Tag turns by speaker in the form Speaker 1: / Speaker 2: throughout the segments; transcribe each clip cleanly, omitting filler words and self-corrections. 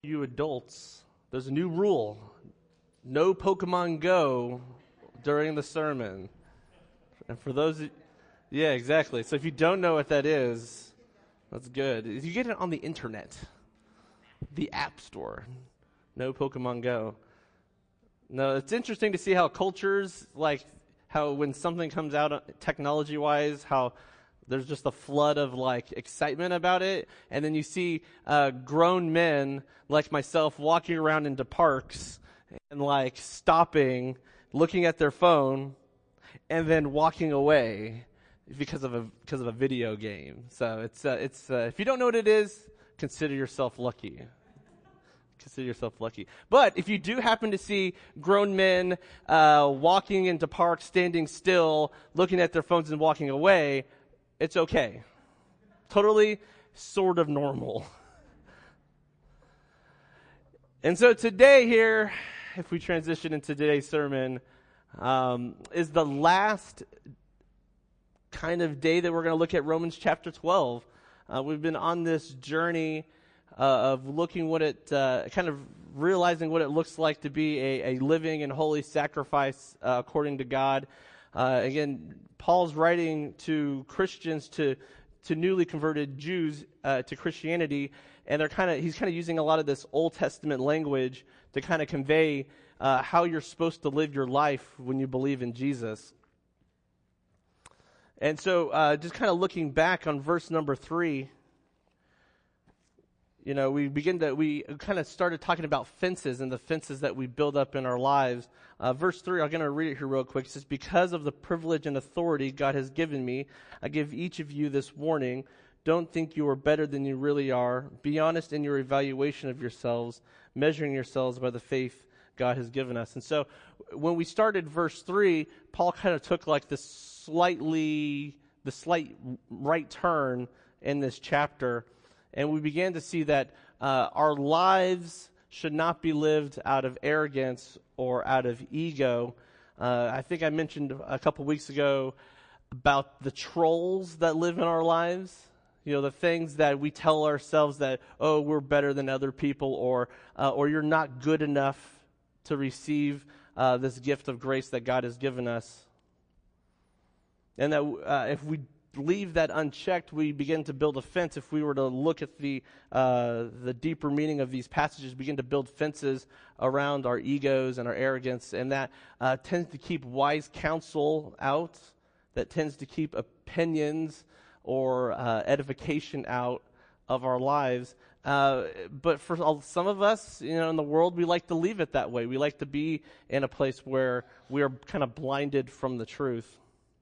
Speaker 1: you adults, there's a new rule. No Pokemon Go during the sermon. And for those, yeah, exactly. So if you don't know what that is, that's good. You get it on the internet, the App Store. No Pokemon Go. No, it's interesting to see how cultures, like how when something comes out technology-wise, how there's just a flood of like excitement about it. And then you see grown men like myself walking around into parks and like stopping, looking at their phone, and then walking away because of a video game. So it's if you don't know what it is, consider yourself lucky. Consider yourself lucky. But if you do happen to see grown men walking into parks, standing still, looking at their phones and walking away, it's okay. Totally sort of normal. And so today here, if we transition into today's sermon, is the last kind of day that we're going to look at Romans chapter 12. We've been on this journey of looking what it, kind of realizing what it looks like to be a living and holy sacrifice according to God. Again, Paul's writing to Christians, to newly converted Jews to Christianity, and he's kind of using a lot of this Old Testament language to kind of convey how you're supposed to live your life when you believe in Jesus. And so, just kind of looking back on verse number 3, we kind of started talking about fences and the fences that we build up in our lives. Verse 3, I'm going to read it here real quick. It says, "Because of the privilege and authority God has given me, I give each of you this warning. Don't think you are better than you really are. Be honest in your evaluation of yourselves, measuring yourselves by the faith God has given us." And so when we started verse 3, Paul kind of took like the slight right turn in this chapter. And we began to see that our lives should not be lived out of arrogance or out of ego. I think I mentioned a couple weeks ago about the trolls that live in our lives. The things that we tell ourselves that, oh, we're better than other people, or you're not good enough to receive this gift of grace that God has given us. And that if we leave that unchecked, we begin to build a fence. If we were to look at the deeper meaning of these passages, begin to build fences around our egos and our arrogance, and that tends to keep wise counsel out, that tends to keep opinions or edification out of our lives. But for some of us, in the world, we like to leave it that way. We like to be in a place where we are kind of blinded from the truth.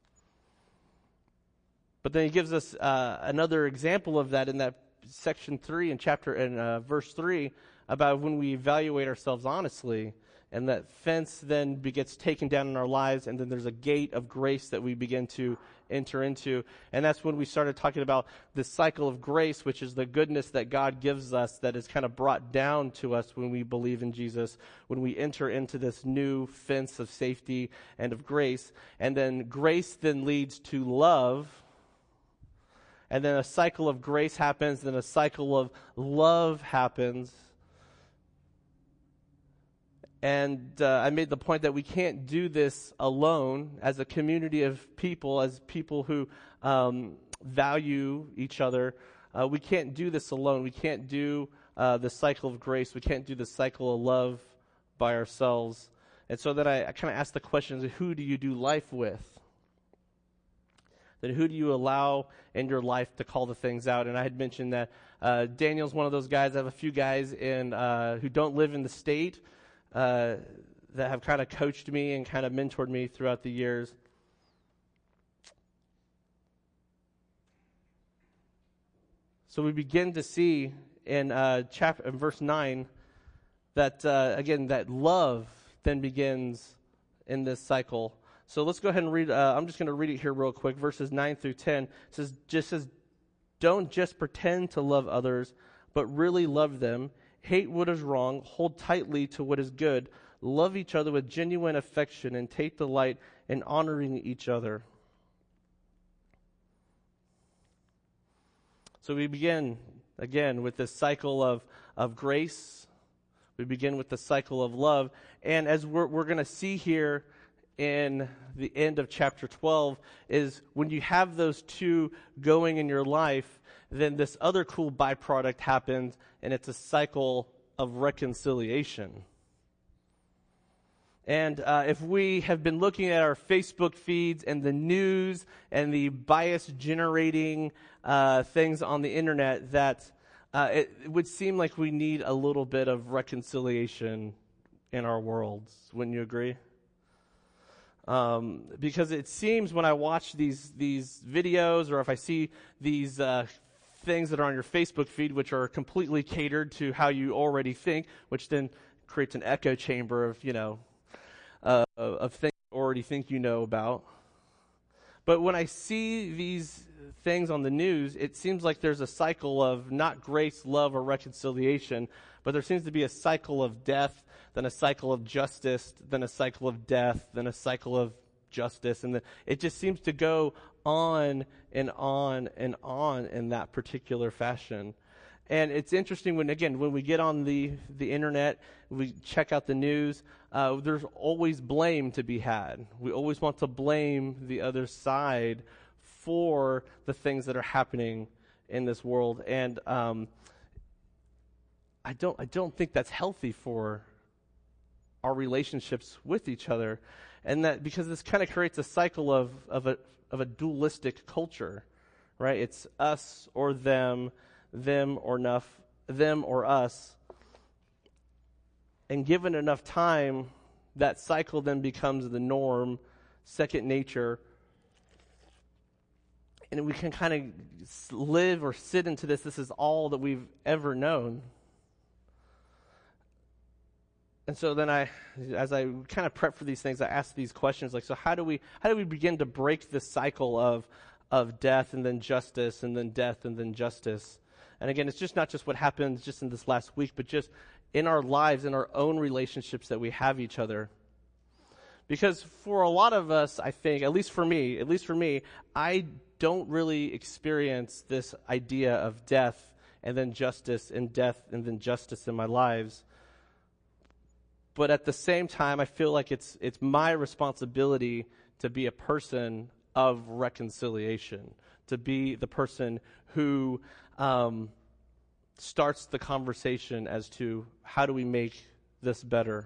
Speaker 1: But then he gives us another example of that in that section 3 in verse 3 about when we evaluate ourselves honestly, and that fence then gets taken down in our lives, and then there's a gate of grace that we begin to enter into. And that's when we started talking about this cycle of grace, which is the goodness that God gives us that is kind of brought down to us when we believe in Jesus, when we enter into this new fence of safety and of grace. And then grace then leads to love. And then a cycle of grace happens, then a cycle of love happens. And I made the point that we can't do this alone as a community of people, as people who value each other. We can't do this alone. We can't do the cycle of grace. We can't do the cycle of love by ourselves. And so then I kind of asked the question, who do you do life with? Then who do you allow in your life to call the things out? And I had mentioned that Daniel's one of those guys. I have a few guys who don't live in the state that have kind of coached me and kind of mentored me throughout the years. So we begin to see in verse 9 that, again, that love then begins in this cycle. So let's go ahead and read. I'm just going to read it here real quick. Verses 9 through 10 says, "Don't just pretend to love others, but really love them. Hate what is wrong. Hold tightly to what is good. Love each other with genuine affection and take delight in honoring each other." So we begin again with this cycle of grace We begin with the cycle of love. And as we're going to see here in the end of chapter 12, is when you have those two going in your life, then this other cool byproduct happens, and it's a cycle of reconciliation. And if we have been looking at our Facebook feeds and the news and the bias-generating things on the internet, that it would seem like we need a little bit of reconciliation in our worlds. Wouldn't you agree? Because it seems when I watch these videos, or if I see these things that are on your Facebook feed, which are completely catered to how you already think, which then creates an echo chamber of, of things you already think you know about. But when I see these things on the news, it seems like there's a cycle of not grace, love, or reconciliation, but there seems to be a cycle of death, then a cycle of justice, then a cycle of death, then a cycle of justice, and it just seems to go on and on and on in that particular fashion. And it's interesting when we get on the internet, we check out the news, there's always blame to be had. We always want to blame the other side for the things that are happening in this world. And I don't think that's healthy for our relationships with each other. And that because this kind of creates a cycle of a dualistic culture, right? It's us or them or us. And given enough time, that cycle then becomes the norm, second nature. And we can kind of live or sit into this. This is all that we've ever known. And so then as I kind of prep for these things, I ask these questions like, so how do we begin to break this cycle of death and then justice and then death and then justice? And again, it's just not just what happens just in this last week, but just in our lives, in our own relationships that we have each other. Because for a lot of us, I think, at least for me, I don't really experience this idea of death and then justice and death and then justice in my lives. But at the same time, I feel like it's my responsibility to be a person of reconciliation, to be the person who starts the conversation as to how do we make this better.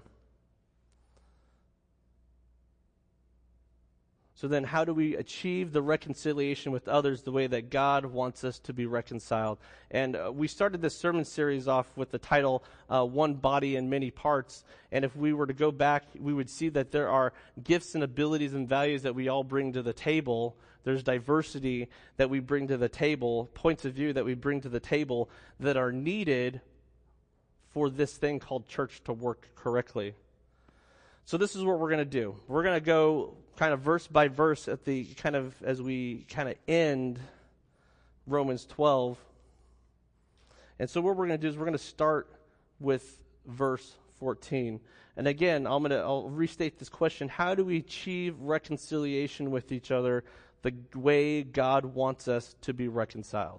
Speaker 1: So then how do we achieve the reconciliation with others the way that God wants us to be reconciled? And we started this sermon series off with the title, One Body in Many Parts. And if we were to go back, we would see that there are gifts and abilities and values that we all bring to the table. There's diversity that we bring to the table, points of view that we bring to the table that are needed for this thing called church to work correctly. So this is what we're going to do. We're going to go kind of verse by verse as we end Romans 12. And so what we're going to do is we're going to start with verse 14. And again, I'll restate this question. How do we achieve reconciliation with each other the way God wants us to be reconciled?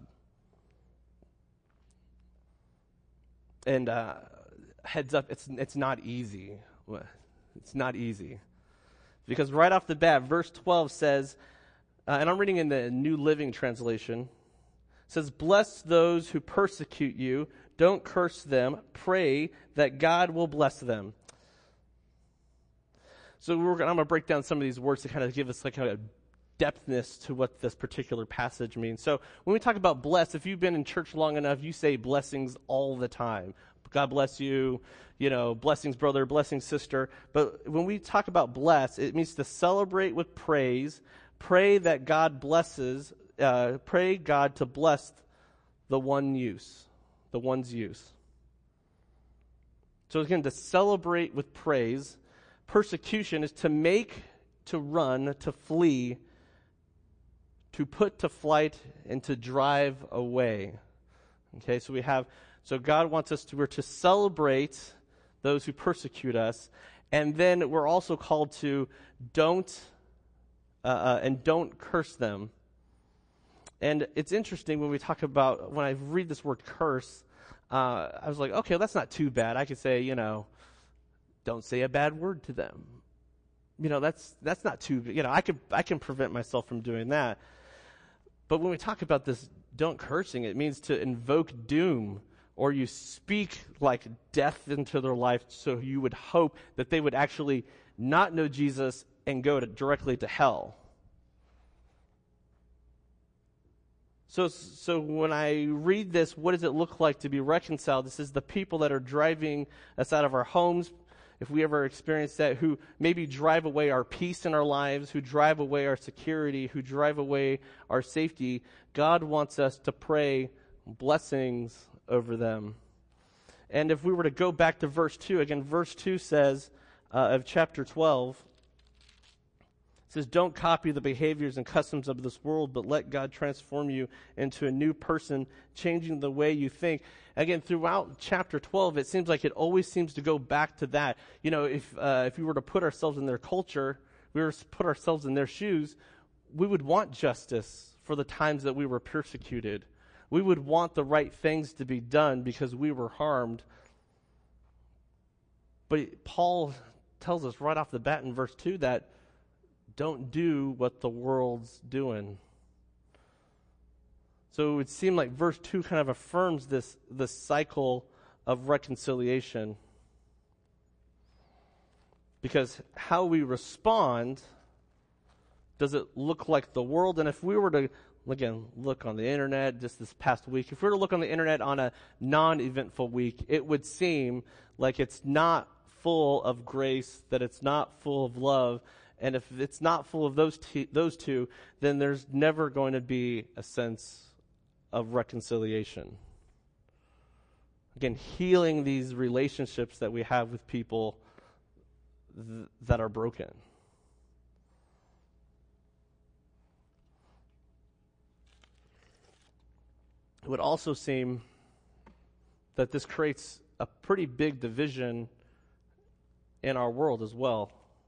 Speaker 1: And heads up, it's not easy. It's not easy. Because right off the bat, verse 12 says, and I'm reading in the New Living Translation, it says, "Bless those who persecute you. Don't curse them. Pray that God will bless them." So I'm going to break down some of these words to kind of give us like a depthness to what this particular passage means. So when we talk about bless, if you've been in church long enough, you say blessings all the time. God bless you, blessings brother, blessings sister. But when we talk about bless, it means to celebrate with praise, pray that God blesses, pray God to bless the one's use. So again, to celebrate with praise. Persecution is to make, to run, to flee, to put to flight, and to drive away. Okay, so God wants us we're to celebrate those who persecute us, and then we're also called to don't curse them. And it's interesting when I read this word curse, I was like, okay, that's not too bad. I could say, don't say a bad word to them. That's not too, I can prevent myself from doing that. But when we talk about this don't cursing, it means to invoke doom, or you speak like death into their life, so you would hope that they would actually not know Jesus and go directly to hell. So when I read this, what does it look like to be reconciled? This is the people that are driving us out of our homes, if we ever experience that, who maybe drive away our peace in our lives, who drive away our security, who drive away our safety. God wants us to pray blessings over them. And if we were to go back to verse 2, again, verse 2 says, of chapter 12, it says, don't copy the behaviors and customs of this world, but let God transform you into a new person, changing the way you think. Again, throughout chapter 12, it seems like it always seems to go back to that. If we were to put ourselves in their culture, we were to put ourselves in their shoes, we would want justice for the times that we were persecuted. We would want the right things to be done because we were harmed. But Paul tells us right off the bat in verse 2 that don't do what the world's doing. So it would seem like verse 2 kind of affirms this cycle of reconciliation. Because how we respond, does it look like the world? And if we were to, again, look on the internet just this past week, if we were to look on the internet on a non-eventful week, it would seem like it's not full of grace, that it's not full of love. And if it's not full of those two, then there's never going to be a sense of reconciliation. Again, healing these relationships that we have with people that are broken. It would also seem that this creates a pretty big division in our world as well.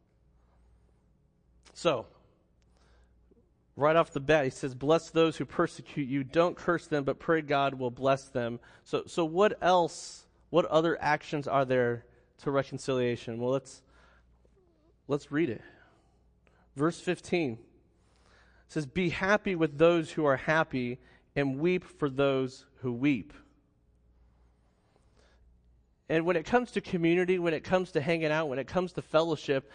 Speaker 1: So, right off the bat, he says, bless those who persecute you. Don't curse them, but pray God will bless them. So what else, what other actions are there to reconciliation? Well, let's read it. Verse 15 says, be happy with those who are happy and weep for those who weep. And when it comes to community, when it comes to hanging out, when it comes to fellowship,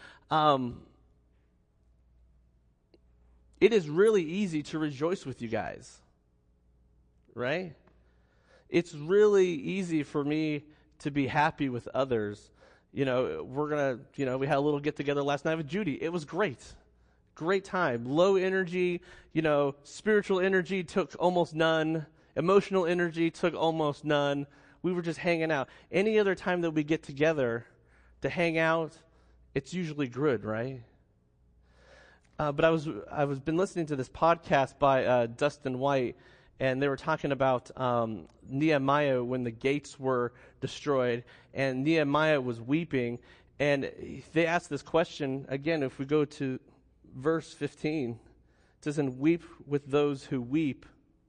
Speaker 1: it is really easy to rejoice with you guys, right? It's really easy for me to be happy with others. We had a little get together last night with Judy. It was great. Great time. Low energy, spiritual energy took almost none. Emotional energy took almost none. We were just hanging out. Any other time that we get together to hang out, it's usually good, right? But I was been listening to this podcast by Dustin White, and they were talking about Nehemiah when the gates were destroyed, and Nehemiah was weeping, and they asked this question again. If we go to verse 15, it says, "And weep with those who weep."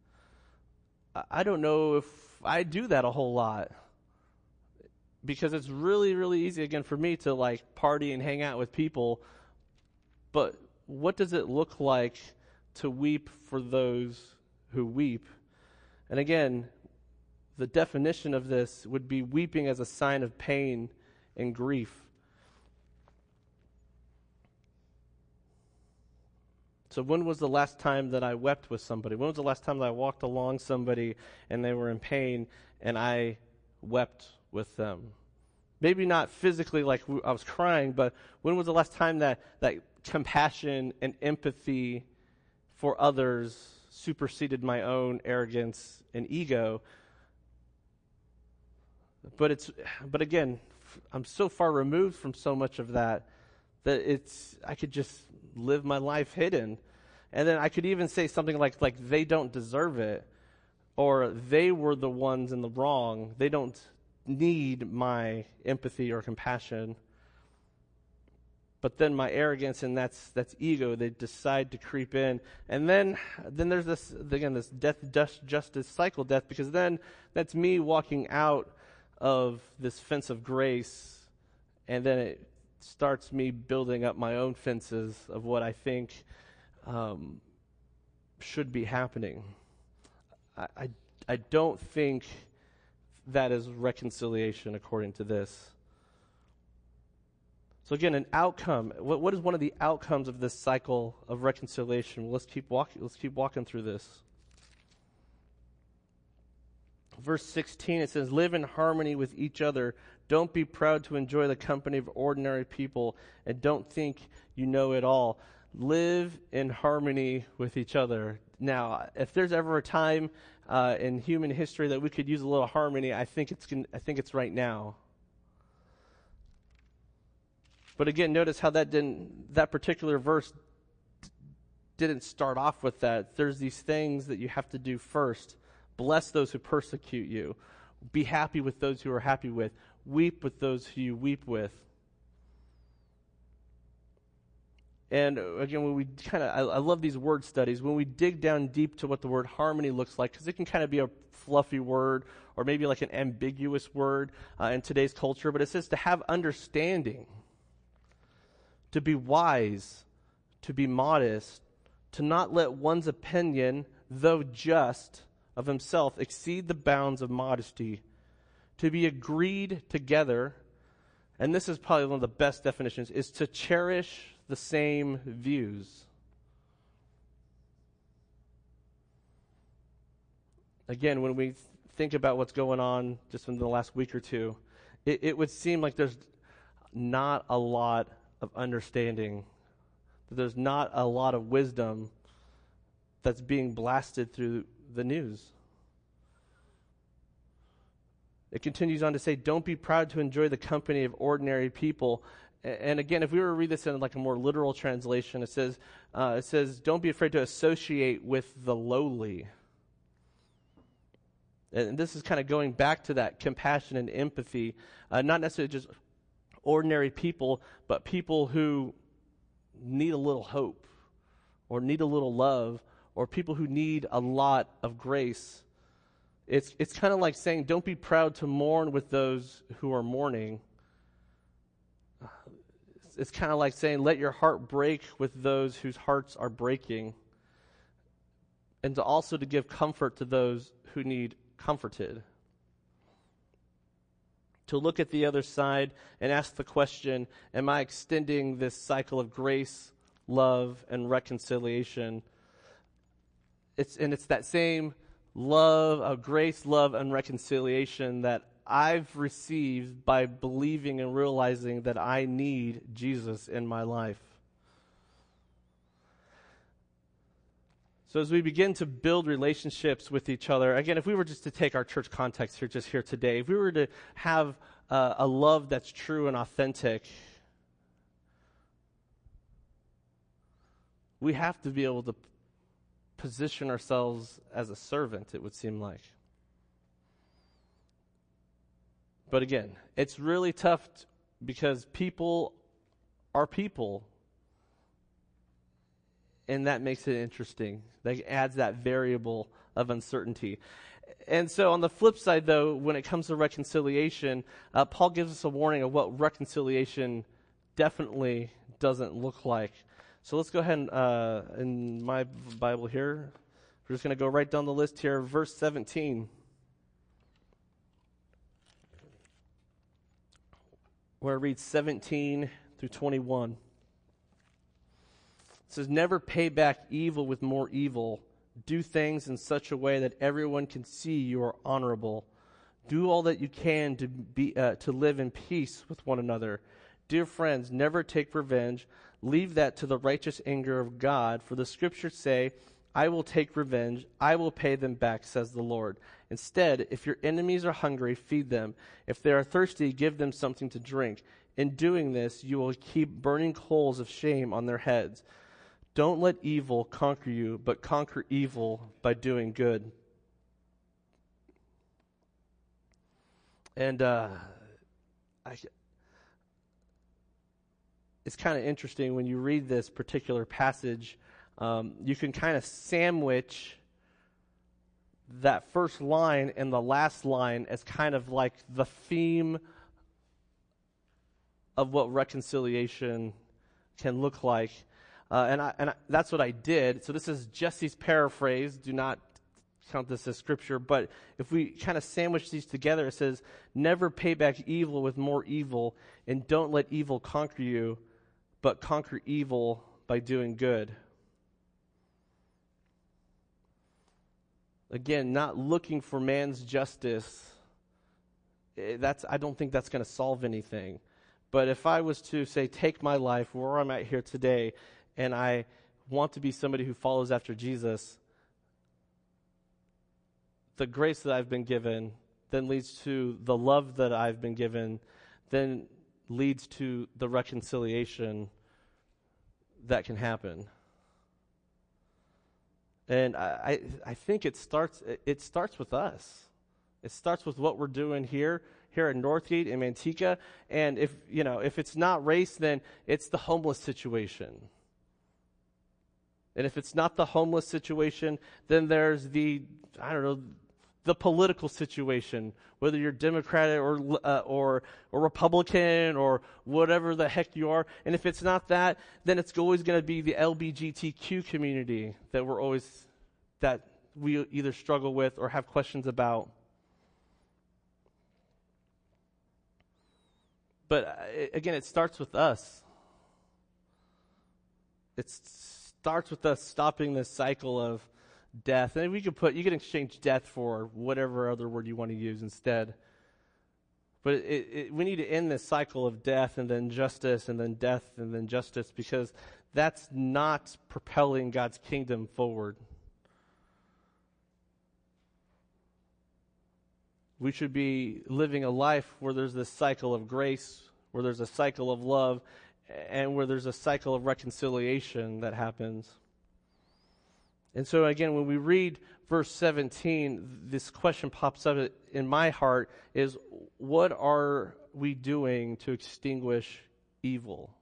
Speaker 1: I don't know if I do that a whole lot, because it's really, really easy again for me to party and hang out with people, but what does it look like to weep for those who weep? And again, the definition of this would be weeping as a sign of pain and grief. So when was the last time that I wept with somebody? When was the last time that I walked along somebody and they were in pain and I wept with them? Maybe not physically like I was crying, but when was the last time that compassion and empathy for others superseded my own arrogance and ego? But again, I'm so far removed from so much of that I could just live my life hidden. And then I could even say something like they don't deserve it, or they were the ones in the wrong. They don't need my empathy or compassion. But then my arrogance, and that's ego, they decide to creep in. And then there's this death, justice cycle death, because then that's me walking out of this fence of grace, and then it starts me building up my own fences of what I think should be happening. I don't think that is reconciliation according to this. So again, an outcome. What is one of the outcomes of this cycle of reconciliation? Let's keep walking through this. Verse 16, it says, "Live in harmony with each other. Don't be proud to enjoy the company of ordinary people, and don't think you know it all." Live in harmony with each other. Now, if there's ever a time in human history that we could use a little harmony, I think it's right now. But again, notice how that particular verse didn't start off with that. There's these things that you have to do first. Bless those who persecute you. Be happy with those who are happy with. Weep with those who you weep with. And again, when I love these word studies. When we dig down deep to what the word harmony looks like, because it can kind of be a fluffy word or maybe like an ambiguous word in today's culture, but it says to have understanding, to be wise, to be modest, to not let one's opinion, though just, of himself exceed the bounds of modesty, to be agreed together, and this is probably one of the best definitions, is to cherish the same views. Again, when we think about what's going on just in the last week or two, it would seem like there's not a lot of understanding. There's not a lot of wisdom that's being blasted through the news. It continues on to say, "Don't be proud to enjoy the company of ordinary people." And again, if we were to read this in like a more literal translation, it says, "Don't be afraid to associate with the lowly." And this is kind of going back to that compassion and empathy, not necessarily just ordinary people, but people who need a little hope or need a little love or people who need a lot of grace. It's kind of like saying, don't be proud to mourn with those who are mourning. It's kind of like saying, let your heart break with those whose hearts are breaking. And to give comfort to those who need comforted. To look at the other side and ask the question, am I extending this cycle of grace, love, and reconciliation? It's that same love of grace, love, and reconciliation that I've received by believing and realizing that I need Jesus in my life. So as we begin to build relationships with each other, again, if we were just to take our church context here today, if we were to have a love that's true and authentic, we have to be able to position ourselves as a servant, it would seem like. But again, it's really tough because people are people. And that makes it interesting. That adds that variable of uncertainty. And so on the flip side, though, when it comes to reconciliation, Paul gives us a warning of what reconciliation definitely doesn't look like. So let's go ahead and, in my Bible here, we're just going to go right down the list here. Verse 17. Where I read 17 through 21. It says, "Never pay back evil with more evil. Do things in such a way that everyone can see you are honorable. Do all that you can to live in peace with one another. Dear friends, never take revenge. Leave that to the righteous anger of God. For the scriptures say, 'I will take revenge. I will pay them back,' says the Lord. Instead, if your enemies are hungry, feed them. If they are thirsty, give them something to drink. In doing this, you will keep burning coals of shame on their heads. Don't let evil conquer you, but conquer evil by doing good." And it's kind of interesting when you read this particular passage. You can kind of sandwich that first line and the last line as kind of like the theme of what reconciliation can look like. And that's what I did. So this is Jesse's paraphrase. Do not count this as scripture. But if we kind of sandwich these together, it says, never pay back evil with more evil, and don't let evil conquer you, but conquer evil by doing good. Again, not looking for man's justice. I don't think that's going to solve anything. But if I was to say, take my life where I'm at here today, and I want to be somebody who follows after Jesus, the grace that I've been given then leads to the love that I've been given, then leads to the reconciliation that can happen. And I think it starts with us. It starts with what we're doing here at Northgate in Manteca. And if it's not race, then it's the homeless situation. And if it's not the homeless situation, then there's the political situation, whether you're Democrat or Republican or whatever the heck you are. And if it's not that, then it's always going to be the LGBTQ community that we either struggle with or have questions about. But again, it starts with us. It starts with us stopping this cycle of death. And you can exchange death for whatever other word you want to use instead. But we need to end this cycle of death and then justice and then death and then justice, because that's not propelling God's kingdom forward. We should be living a life where there's this cycle of grace, where there's a cycle of love, and where there's a cycle of reconciliation that happens. And so again, when we read verse 17, this question pops up in my heart is, what are we doing to extinguish evil?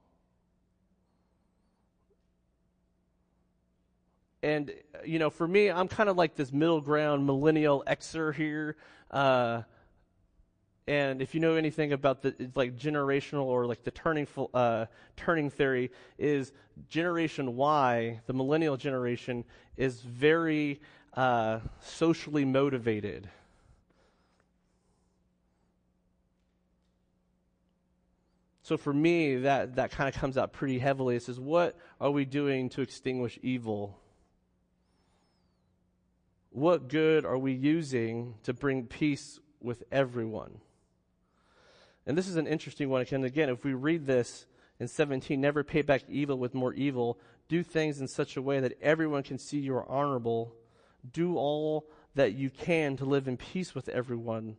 Speaker 1: And, for me, I'm kind of like this middle ground millennial Xer here. And if you know anything about it's like generational or like the turning theory, is Generation Y, the millennial generation, is very socially motivated. So for me, that kind of comes out pretty heavily. It says, what are we doing to extinguish evil? What good are we using to bring peace with everyone? And this is an interesting one. And again, if we read this in 17, never pay back evil with more evil. Do things in such a way that everyone can see you are honorable. Do all that you can to live in peace with everyone.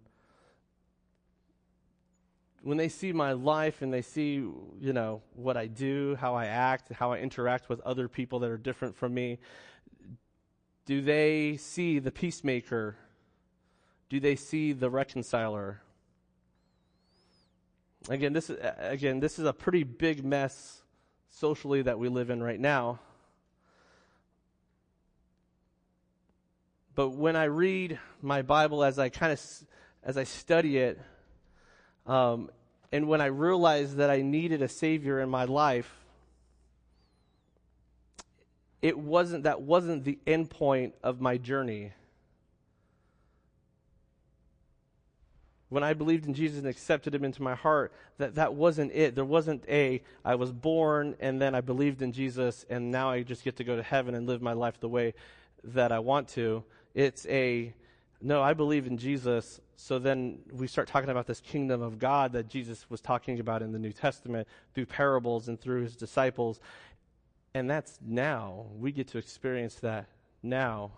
Speaker 1: When they see my life and they see, what I do, how I act, how I interact with other people that are different from me, do they see the peacemaker? Do they see the reconciler? Again, this is a pretty big mess socially that we live in right now. But when I read my Bible, as I study it, and when I realized that I needed a Savior in my life, that wasn't the end point of my journey. When I believed in Jesus and accepted him into my heart, that wasn't it. There wasn't I was born and then I believed in Jesus and now I just get to go to heaven and live my life the way that I want to. It's no, I believe in Jesus. So then we start talking about this kingdom of God that Jesus was talking about in the New Testament through parables and through his disciples. And that's now. We get to experience that now.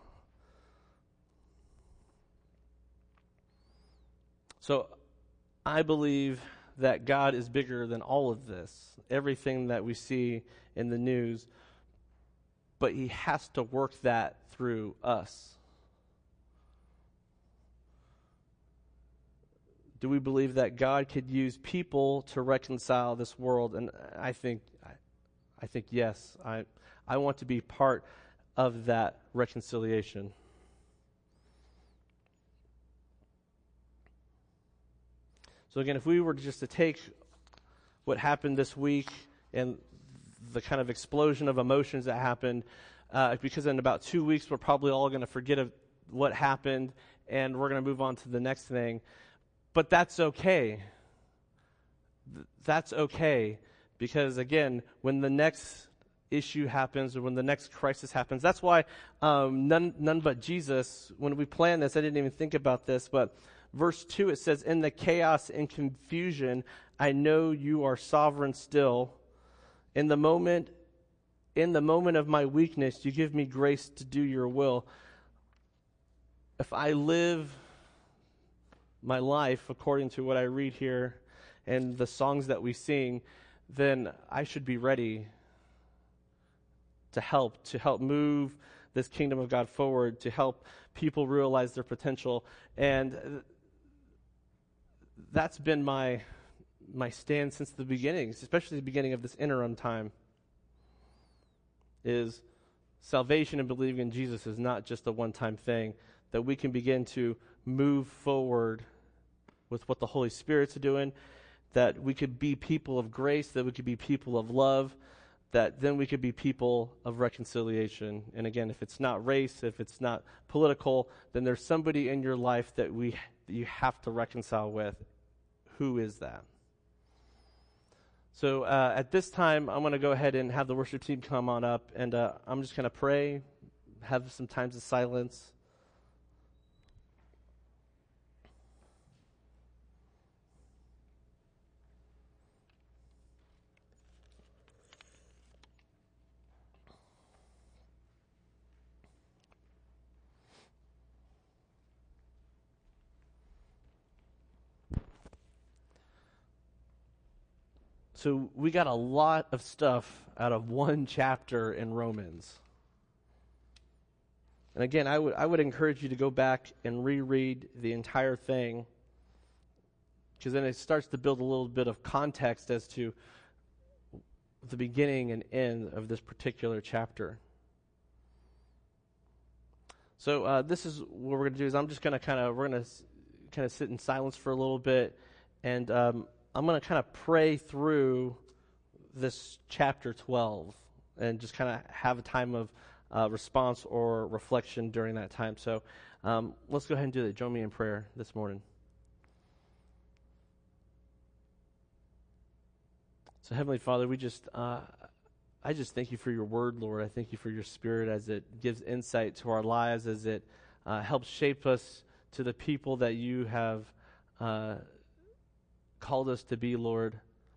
Speaker 1: So I believe that God is bigger than all of this, everything that we see in the news, but he has to work that through us. Do we believe that God could use people to reconcile this world? And I think I think, yes, I want to be part of that reconciliation. So again, if we were just to take what happened this week and the kind of explosion of emotions that happened, because in about 2 weeks we're probably all going to forget what happened and we're going to move on to the next thing. But that's okay. That's okay, because again, when the next issue happens or when the next crisis happens, that's why none but Jesus, when we planned this, I didn't even think about this, but verse 2, it says, "In the chaos and confusion, I know you are sovereign still. In the moment of my weakness, you give me grace to do your will." If I live my life according to what I read here and the songs that we sing, then I should be ready to help move this kingdom of God forward, to help people realize their potential. And that's been my stand since the beginning, especially the beginning of this interim time, is salvation and believing in Jesus is not just a one-time thing, that we can begin to move forward with what the Holy Spirit's doing, that we could be people of grace, that we could be people of love, that then we could be people of reconciliation. And again, if it's not race, if it's not political, then there's somebody in your life that you have to reconcile with. Who is that? So at this time, I'm going to go ahead and have the worship team come on up, and I'm just going to pray, have some times of silence. So we got a lot of stuff out of one chapter in Romans. And again, I would encourage you to go back and reread the entire thing, because then it starts to build a little bit of context as to the beginning and end of this particular chapter. So this is what we're going to do. Is I'm just going to we're going to sit in silence for a little bit, and I'm going to kind of pray through this chapter 12 and just kind of have a time of response or reflection during that time. So let's go ahead and do that. Join me in prayer this morning. So Heavenly Father, I just thank you for your word, Lord. I thank you for your Spirit as it gives insight to our lives, as it helps shape us to the people that you have called us to be, Lord.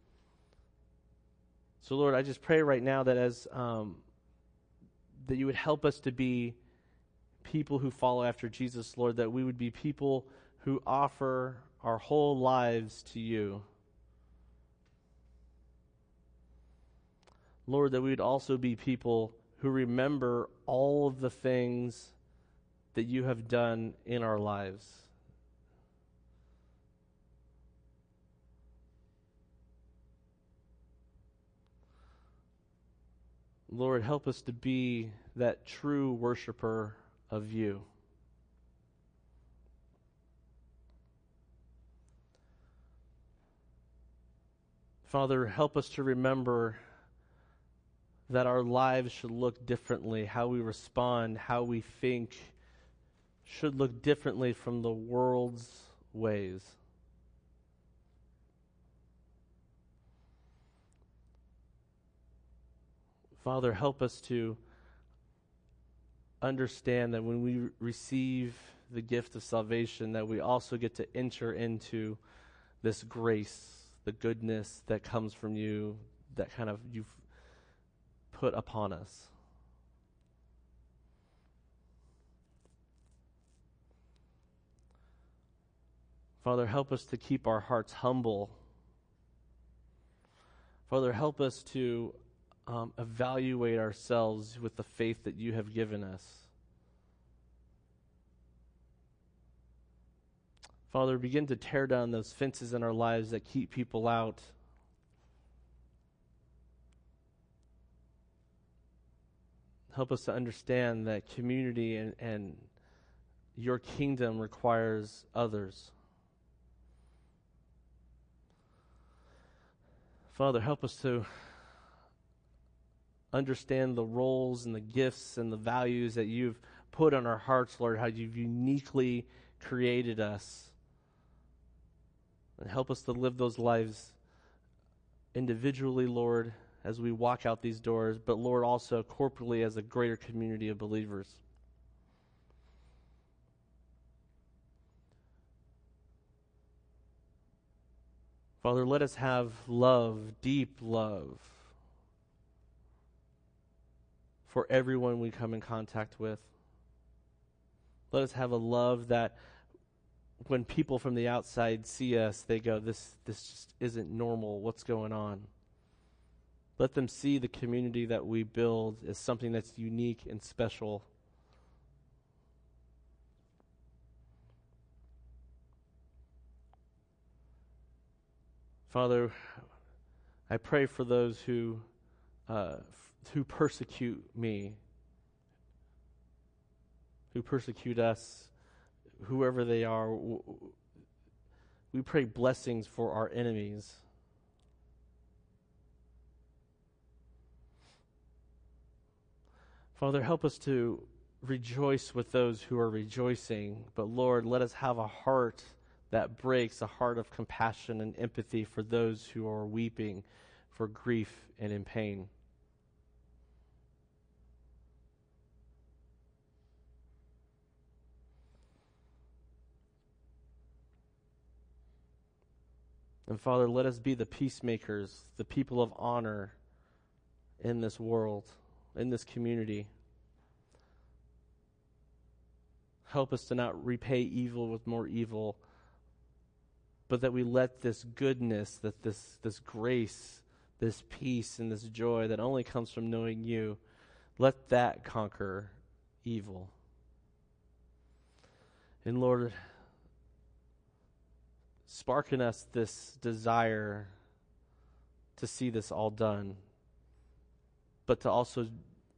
Speaker 1: So, Lord, I just pray right now that as that you would help us to be people who follow after Jesus, Lord, that we would be people who offer our whole lives to you. Lord, that we would also be people who remember all of the things that you have done in our lives. Lord, help us to be that true worshiper of you. Father, help us to remember that our lives should look differently. How we respond, how we think should look differently from the world's ways. Father, help us to understand that when we receive the gift of salvation, that we also get to enter into this grace, the goodness that comes from you, that kind of you've put upon us. Father, help us to keep our hearts humble. Father, help us to evaluate ourselves with the faith that you have given us. Father, begin to tear down those fences in our lives that keep people out. Help us to understand that community and your kingdom requires others. Father, help us to understand the roles and the gifts and the values that you've put on our hearts, Lord, how you've uniquely created us. And help us to live those lives individually, Lord, as we walk out these doors, but Lord, also corporately as a greater community of believers. Father, let us have love, deep love, for everyone we come in contact with. Let us have a love that when people from the outside see us, they go, this just isn't normal. What's going on? Let them see the community that we build as something that's unique and special. Father, I pray for those who persecute me, who persecute us, whoever they are. We pray blessings for our enemies. Father, help us to rejoice with those who are rejoicing. But Lord, let us have a heart that breaks, a heart of compassion and empathy for those who are weeping for grief and in pain. And Father, let us be the peacemakers, the people of honor in this world, in this community. Help us to not repay evil with more evil, but that we let this goodness, that this grace, this peace, and this joy that only comes from knowing you, let that conquer evil. And Lord, spark in us this desire to see this all done, but to also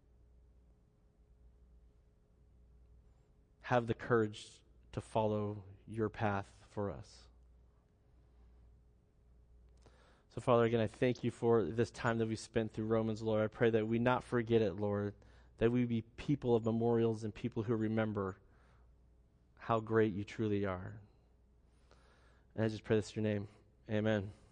Speaker 1: have the courage to follow your path for us. So, Father, again, I thank you for this time that we spent through Romans, Lord. I pray that we not forget it, Lord, that we be people of memorials and people who remember how great you truly are. And I just pray this in your name. Amen.